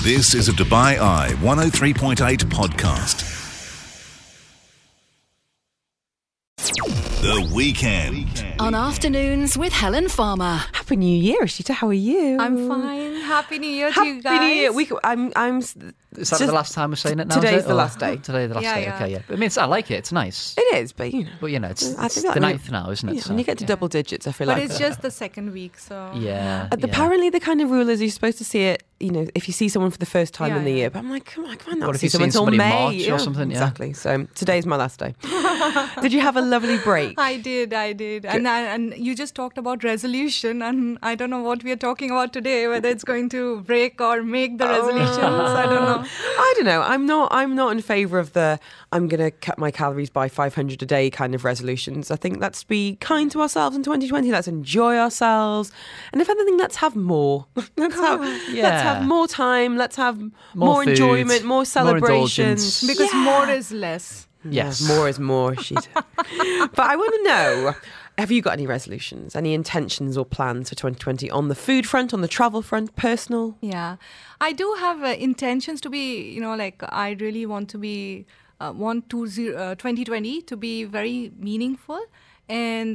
This is a Dubai Eye 103.8 podcast. The Weekend. On Afternoons with Helen Farmer. Happy New Year, Ashita. How are you? I'm fine. Happy New Year to Happy you guys. New Year. I'm. Is that the last time we're saying it now? Today's is it? the Or- last day. Today, the last Yeah, day. yeah. Okay, yeah. I mean, I like it. It's nice. It is, but you know. But, you know, it's I think the that- ninth now, isn't it? Yeah, So, when you get to double digits, I feel But like. it's just the second week, so... Yeah. Apparently, the kind of rule is you're supposed to see it. You know, if you see someone for the first time Yeah, in the yeah. year. But I'm like, come on, I can't What not if see you've someone seen until somebody in May. March or something? Yeah. Exactly. So today's my last day. Did you have a lovely break? I did. And you just talked about resolution, and I don't know what we are talking about today, whether it's going to break or make the resolutions. I don't know. I don't know. I'm not in favour of the I'm going to cut my calories by 500 a day kind of resolutions. I think let's be kind to ourselves in 2020. Let's enjoy ourselves. And if anything, let's have more. let's have more time. Let's have more food, enjoyment, more more celebrations. indulgence. Because more is less. Yes. More is more, Sheeta. But I want to know, have you got any resolutions, any intentions or plans for 2020 on the food front, on the travel front, personal? Yeah. I do have intentions to be, I really want to be, 2020 to be very meaningful. And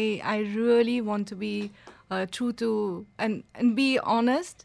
I really want to be true to, and be honest.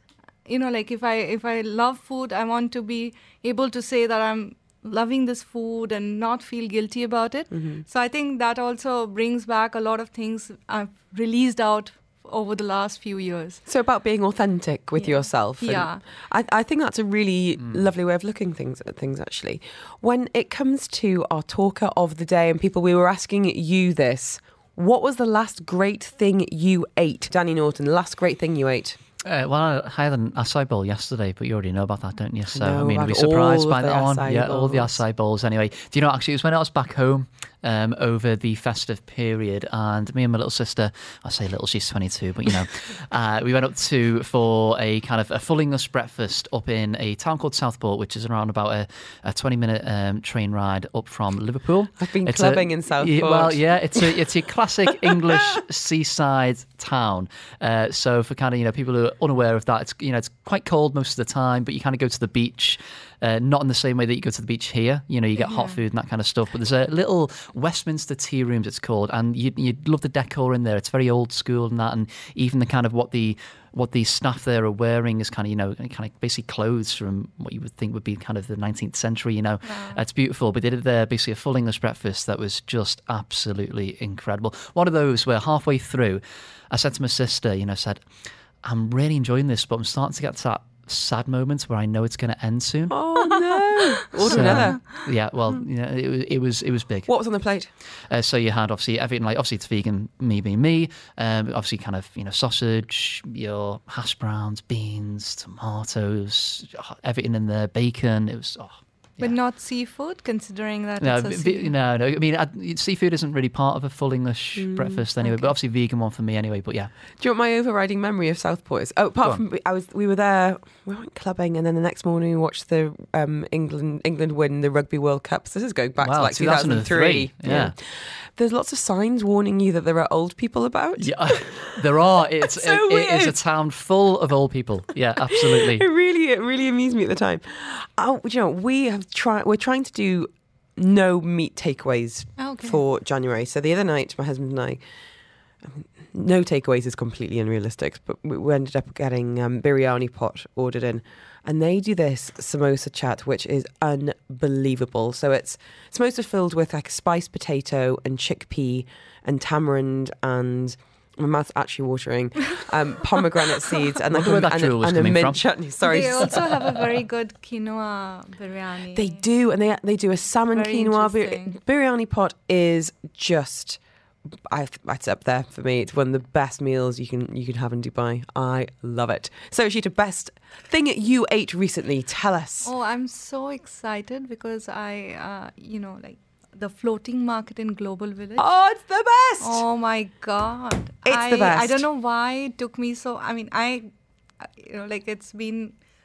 If I love food, I want to be able to say that I'm loving this food and not feel guilty about it. Mm-hmm. So I think that also brings back a lot of things I've released out over the last few years. So about being authentic with yourself. And Yeah. I think that's a really lovely way of looking at things, actually. When it comes to our talker of the day and people, we were asking you this. What was the last great thing you ate? Danny Norton, the last great thing you ate? Well, I had an acai bowl yesterday, but you already know about that, don't you? So, No, I mean, I've were you had surprised all by of the that one? acai Yeah, all the bowls. acai bowls. Anyway, do you know, actually, it was when I was back home over the festive period, and me and my little sister, I say little, she's 22, but, we went up for a kind of a full English breakfast up in a town called Southport, which is around about a 20-minute train ride up from Liverpool. I've been clubbing in Southport. Well, yeah, it's your classic English seaside town. So for kind of, people who are unaware of that, it's quite cold most of the time, but you kind of go to the beach, not in the same way that you go to the beach here. You get hot food and that kind of stuff. But there's a little Westminster Tea Rooms, it's called, and you'd love the decor in there. It's very old school and that, and even the kind of what the staff there are wearing is kind of basically clothes from what you would think would be kind of the 19th century. Wow. It's beautiful. But they did there basically a full English breakfast that was just absolutely incredible. One of those where halfway through, I said to my sister, said, I'm really enjoying this, but I'm starting to get to that sad moment where I know it's going to end soon. Oh, no. Order another. Yeah, well, it was big. What was on the plate? So you had obviously everything, like obviously it's vegan, me being me, obviously kind of, sausage, your hash browns, beans, tomatoes, everything in there, bacon. It was, But yeah. not seafood, considering that No, it's a sea- no. I mean, seafood isn't really part of a full English breakfast anyway, but obviously vegan one for me anyway. But yeah, Do you want my overriding memory of Southport? Apart from we were there, we went clubbing, and then the next morning we watched the England win the Rugby World Cup. So this is going back to Wow, like 2003. Yeah. There's lots of signs warning you that there are old people about. yeah, there are. It is weird. a town full of old people. Yeah, absolutely. It really amused me at the time. Oh, we're trying to do no meat takeaways Okay. for January. So the other night, my husband and I, no takeaways is completely unrealistic, but we ended up getting biryani pot ordered in. And they do this samosa chat, which is unbelievable. So it's samosa filled with like spiced potato and chickpea and tamarind and my mouth's actually watering. Pomegranate seeds and like Where that drool was a coming mint from. chutney. Sorry, They also have a very good quinoa biryani. they do, and they do a salmon Very quinoa interesting. biryani pot is just. It's up there for me. It's one of the best meals you can have in Dubai. I love it. So, Ashita, best thing you ate recently? Tell us. Oh, I'm so excited because I, the floating market in Global Village. Oh, it's the best. Oh my God. It's the best. I don't know why it took me so, it's been,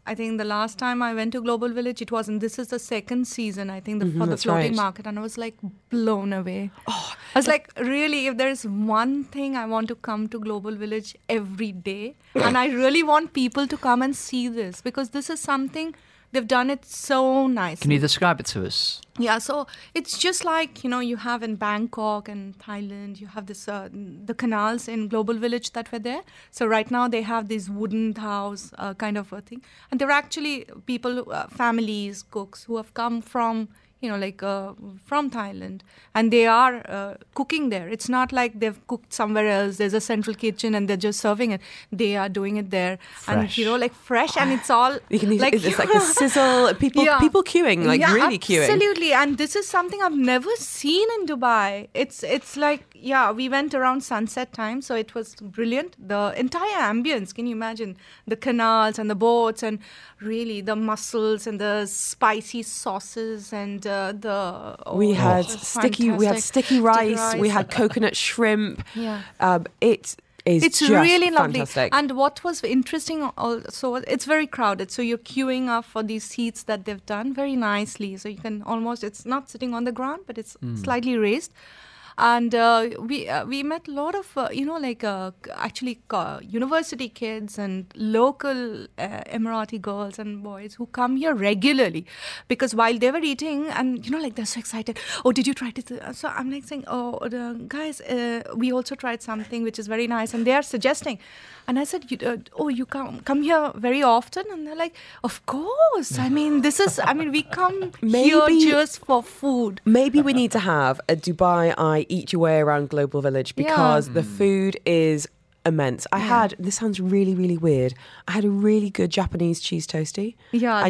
I think the last time I went to Global Village, it wasn't. This is the second season, I think, for the that's floating right. market. And I was like blown away. I was like, really, if there's one thing I want to come to Global Village every day, and I really want people to come and see this, because this is something, they've done it so nicely. Can you describe it to us? Yeah, so it's just like, you have in Bangkok and Thailand, you have this the canals in Global Village that were there. So right now they have this wooden house kind of a thing. And there are actually people, families, cooks who have come from, from Thailand, and they are cooking there. It's not like they've cooked somewhere else. There's a central kitchen and they're just serving it. They are doing it there. Fresh. And, fresh, and it's all it's like a sizzle. People queuing, really queuing. Absolutely, and this is something I've never seen in Dubai. It's like, we went around sunset time, so it was brilliant. The entire ambience, can you imagine? The canals and the boats, and really the mussels and the spicy sauces, and we had fantastic. sticky rice. We had coconut shrimp. Yeah. It's It's just really lovely. fantastic. And what was interesting also, it's very crowded. So you're queuing up for these seats that they've done very nicely. So you can almost, it's not sitting on the ground, but it's slightly raised. And we met a lot of, university kids and local Emirati girls and boys who come here regularly, because while they were eating, and they're so excited. Oh, did you try it? So I'm like saying, guys, we also tried something which is very nice, and they are suggesting. And I said, you come here very often? And they're like, of course. We come here just for food. Maybe we need to have a Dubai Eye Eat Your Way Around Global Village, because the food is immense. This sounds really, really weird. I had a really good Japanese cheese toastie. Yeah,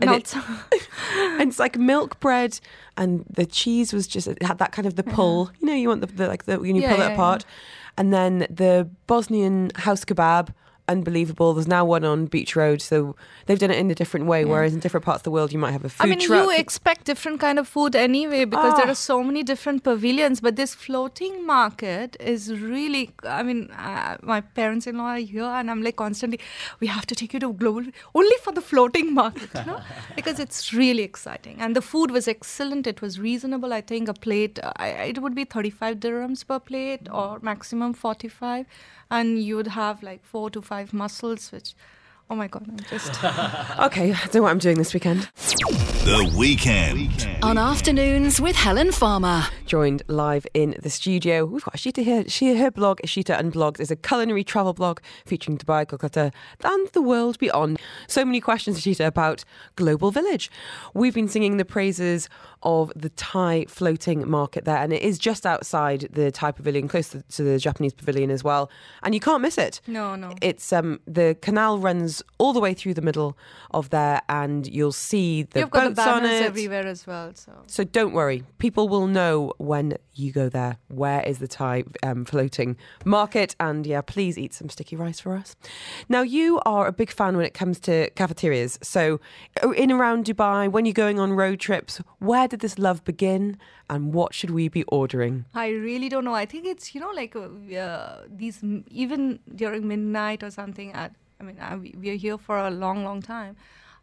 and it's like milk bread, and the cheese was just, it had that kind of the pull. You want when you pull it apart. And then the Bosnian house kebab, unbelievable. There's now one on Beach Road, so they've done it in a different way, whereas in different parts of the world you might have a food truck. You expect different kind of food anyway, because there are so many different pavilions, but this floating market is really, my parents-in-law are here, and I'm like constantly, we have to take you to Global only for the floating market, because it's really exciting. And the food was excellent. It was reasonable. I think a plate, it would be 35 dirhams per plate, or maximum 45. And you would have like 4 to 5 mussels, which, oh my God, I'm just... Okay, I don't know what I'm doing this weekend. The Weekend. On Afternoons with Helen Farmer. Joined live in the studio. We've got Ashita here. Her blog, Ashita Unblogged, is a culinary travel blog featuring Dubai, Kolkata, and the world beyond. So many questions, Ashita, about Global Village. We've been singing the praises of the Thai floating market there, and it is just outside the Thai pavilion, close to the Japanese pavilion as well, and you can't miss it. No. It's the canal runs all the way through the middle of there, and you'll see the You've got boats the on banners it everywhere as well. So don't worry, people will know when you go there where is the Thai floating market. And please eat some sticky rice for us. Now, you are a big fan when it comes to cafeterias. So in around Dubai, when you're going on road trips, where did this love begin, and what should we be ordering? I really don't know. I think it's, these, even during midnight or something, we are here for a long, long time.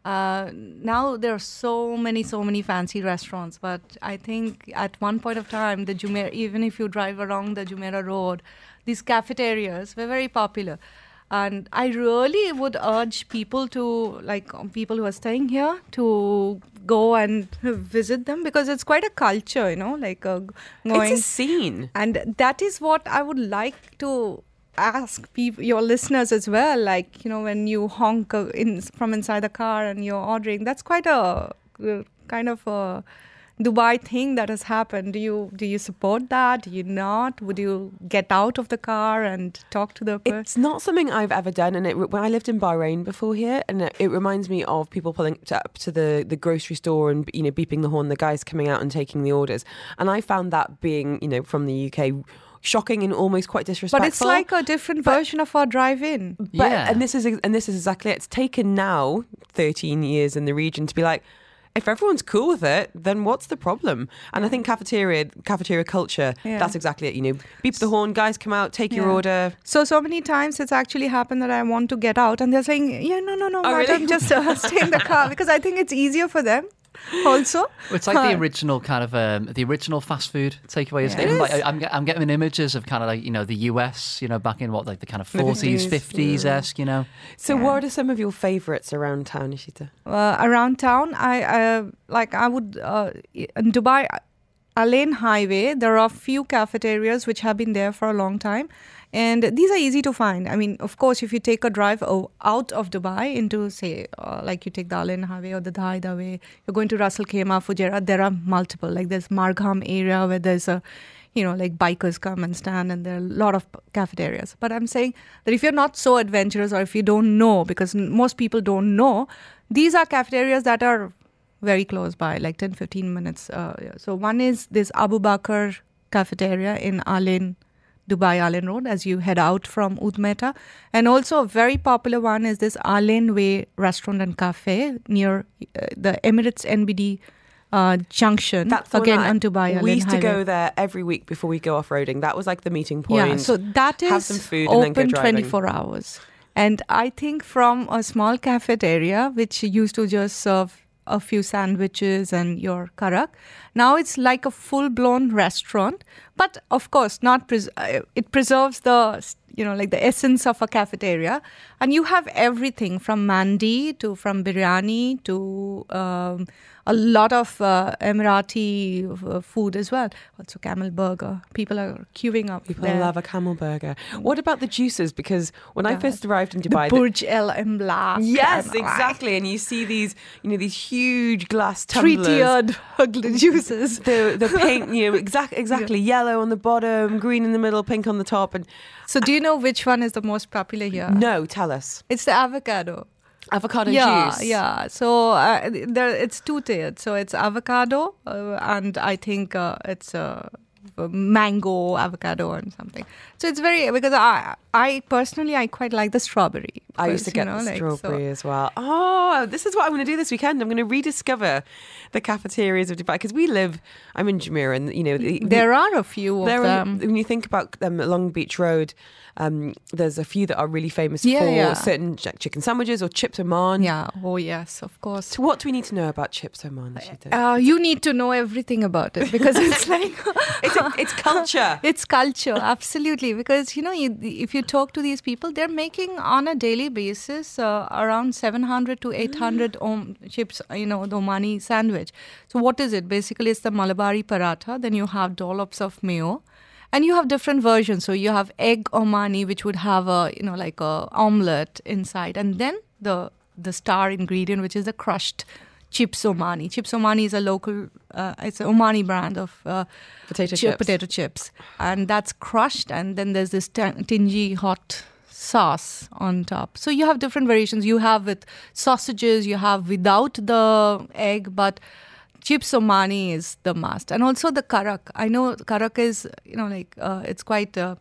Now there are so many fancy restaurants, but I think at one point of time, the Jumeirah, even if you drive along the Jumeirah Road, these cafeterias were very popular. And I really would urge people people who are staying here to go and visit them, because it's quite a culture, going. It's a scene. And that is what I would like to ask people, your listeners as well, when you honk from inside the car and you're ordering, that's quite a kind of a Dubai thing that has happened. Do you support that? Do you not? Would you get out of the car and talk to the person? It's not something I've ever done, and when I lived in Bahrain before here, and it reminds me of people pulling up to the grocery store and beeping the horn, the guys coming out and taking the orders, and I found that being from the UK shocking and almost quite disrespectful. But it's like a different version of our drive-in. And this is exactly it. It's taken now 13 years in the region to be like, if everyone's cool with it, then what's the problem? And I think cafeteria culture, that's exactly it. You know, beep the horn, guys come out, take your order. So many times it's actually happened that I want to get out and they're saying, no, madam, just stay in the car, because I think it's easier for them. Also, it's like the original kind of the original fast food takeaway. Isn't it? Like, I'm getting images of kind of like, you know, the US, you know, back in the kind of 40s, 50s-esque, you know. So what are some of your favourites around town, Ishita? Around town, I would in Dubai, Al Ain Highway, there are a few cafeterias which have been there for a long time. And these are easy to find. I mean, of course, if you take a drive out of Dubai into, say, like you take the Al Ain Highway or the Dhaida Way, you're going to Ras Al Khaimah, Fujairah, there are multiple. Like there's Margham area where there's like bikers come and stand, and there are a lot of cafeterias. But I'm saying that if you're not so adventurous, or if you don't know, because most people don't know, these are cafeterias that are very close by, like 10-15 minutes. So one is this Abu Bakr cafeteria in Dubai Al Ain Road as you head out from Oud Mehta. And also a very popular one is this Al Ain Way Restaurant and Cafe near the Emirates NBD junction. That's again on Dubai Al Ain We used to Highway. go there every week before we go off-roading. That was like the meeting point. Yeah, so that is have some food and then go open driving. 24 hours. And I think from a small cafeteria, which used to just serve a few sandwiches and your karak, now it's like a full-blown restaurant. But of course, it preserves the the essence of a cafeteria, and you have everything from mandi from biryani to a lot of Emirati food as well. Also camel burger. People are queuing up. People there. love a camel burger. What about the juices? Because when I first arrived in Dubai, the Burj El Emlak. yes, exactly. And you see these, these huge glass tumblers, three-tiered juices. the pink, exactly yellow on the bottom, green in the middle, pink on the top. And so, do you know which one is the most popular here? no, tell us. It's the avocado. Avocado juice. Yeah. So it's two-tiered. So it's avocado, and I think it's mango avocado or something. So it's because I personally I quite like the strawberry. I used to get the strawberry as well. Oh, this is what I'm going to do this weekend. I'm going to rediscover the cafeterias of Dubai, because I'm in Jumeirah, and there are a few of them. When you think about them Long Beach Road, there's a few that are really famous for certain chicken sandwiches or chips Oman. Yeah. Oh yes, of course. So what do we need to know about chips Oman, Ishita? You need to know everything about it, because it's like it's culture. It's culture, absolutely. Because if you talk to these people, they're making on a daily basis around 700 to 800 chips. The Omani sandwich. So what is it? Basically, it's the Malabari paratha. Then you have dollops of mayo. And you have different versions. So you have egg Omani, which would have a omelette inside, and then the star ingredient, which is the crushed Chips Omani. Chips Omani is a local, it's an Omani brand of potato chips, and that's crushed. And then there's this tingy hot sauce on top. So you have different variations. You have with sausages. You have without the egg, but Chips Omani is the must. And also the karak. I know karak is, it's quite, a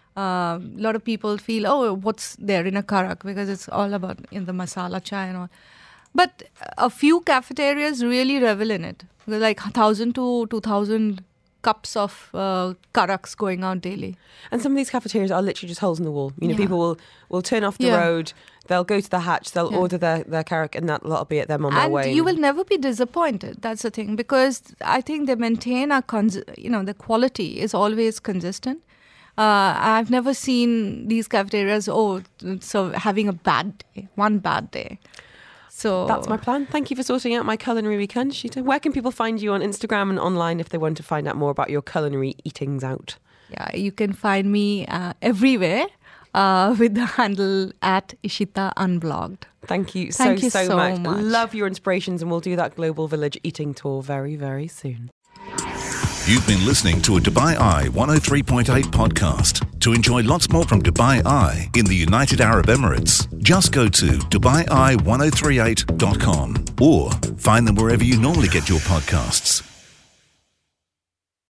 lot of people feel, oh, what's there in a karak? Because it's all about in the masala chai and all. But a few cafeterias really revel in it. There's like 1,000 to 2,000 cups of karaks going out daily. And some of these cafeterias are literally just holes in the wall. People will turn off the road, they'll go to the hatch, they'll order their karak, and that'll be at them on their way. And you will never be disappointed. That's the thing, because I think they maintain the quality is always consistent. I've never seen these cafeterias having one bad day. So that's my plan. Thank you for sorting out my culinary weekend, Shita. Where can people find you on Instagram and online if they want to find out more about your culinary eatings out? Yeah, you can find me everywhere with the handle at Ishita Unblogged. Thank you so much. Love your inspirations, and we'll do that Global Village eating tour very, very soon. You've been listening to a Dubai Eye 103.8 podcast. To enjoy lots more from Dubai Eye in the United Arab Emirates, just go to DubaiEye1038.com or find them wherever you normally get your podcasts.